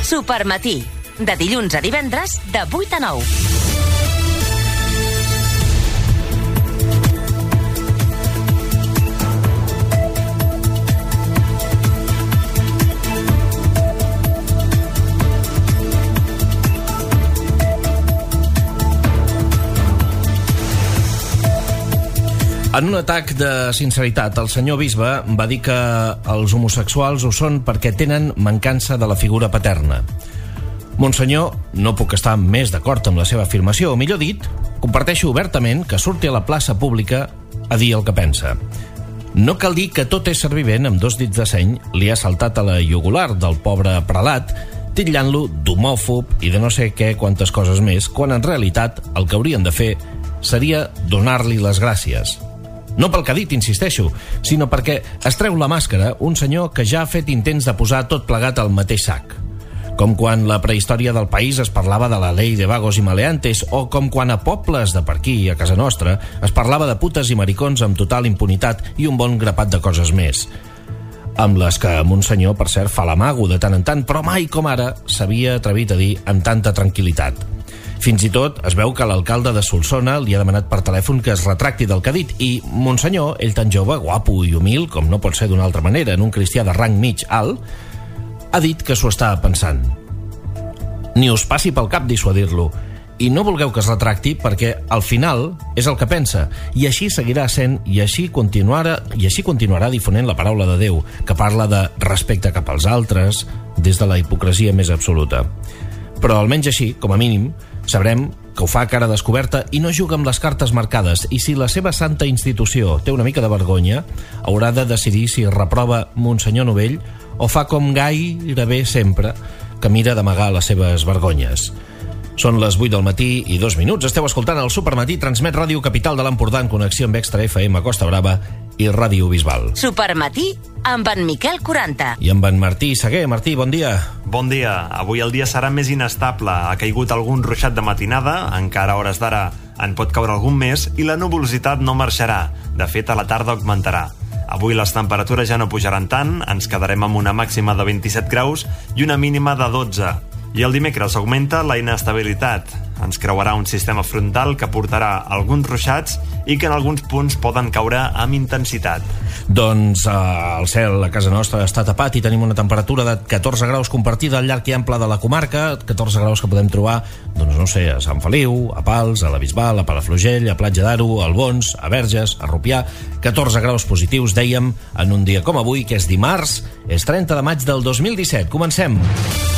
Supermatí, de dilluns a divendres, de 8 a 9. En un atac de sinceritat, el senyor bisbe va dir que els homosexuals ho són perquè tenen mancança de la figura paterna. Monsenyor, no puc estar més d'acord amb la seva afirmació, o millor dit, comparteixo obertament que surti a la plaça pública a dir el que pensa. No cal dir que tot ésser vivent amb 2 dits de seny li ha saltat a la jugular del pobre prelat, titllant-lo d'homòfob i de no sé què quantes coses més, quan en realitat el que haurien de fer seria donar-li les gràcies. No pel que ha dit, insisteixo, sinó perquè es treu la màscara un senyor que ja ha fet intents de posar tot plegat al mateix sac. Com quan la prehistòria del país es parlava de la ley de vagos i maleantes, o com quan a pobles de per aquí, a casa nostra, es parlava de putes i maricons amb total impunitat i un bon grapat de coses més. Amb les que Monsenyor, per cert, fa l'amago de tant en tant, però mai com ara s'havia atrevit a dir amb tanta tranquil·litat. Fins i tot es veu que l'alcalde de Solsona li ha demanat per telèfon que es retracti del que ha dit i Monsenyor, ell tan jove, guapo i humil, com no pot ser d'una altra manera, en un cristià de rang mig alt, ha dit que s'ho està pensant. Ni us passi pel cap dissuadir-lo i no vulgueu que es retracti perquè al final és el que pensa i així seguirà sent i així continuarà difonent la paraula de Déu, que parla de respecte cap als altres des de la hipocresia més absoluta. Però almenys així, com a mínim, sabrem que ho fa a cara descoberta i no juga amb les cartes marcades, i si la seva santa institució té una mica de vergonya, haurà de decidir si reprova Monsenyor Novell o fa com gairebé sempre, que mira d'amagar les seves vergonyes. Són les 8 del matí i 2 minuts. Esteu escoltant el Supermatí, transmet Ràdio Capital de l'Empordà en connexió amb Extra FM Costa Brava i Ràdio Bisbal. Supermatí amb en Miquel 40. I amb en Martí Seguer. Martí, bon dia. Bon dia. Avui el dia serà més inestable. Ha caigut algun ruixat de matinada, encara a hores d'ara en pot caure algun més, i la nuvolositat no marxarà. De fet, a la tarda augmentarà. Avui les temperatures ja no pujaran tant, ens quedarem amb una màxima de 27 graus i una mínima de 12. I el dimecres augmenta la inestabilitat. Ens creuarà un sistema frontal que portarà alguns ruixats i que en alguns punts poden caure amb intensitat. Doncs el cel a casa nostra està tapat i tenim una temperatura de 14 graus compartida al llarg i ample de la comarca, 14 graus que podem trobar, doncs no sé, a Sant Feliu, a Pals, a la Bisbal, a Palafrugell, a Platja d'Aro, a Albons, a Verges, a Rupià. 14 graus positius, dèiem, en un dia com avui, que és dimarts, és 30 de maig del 2017. Comencem!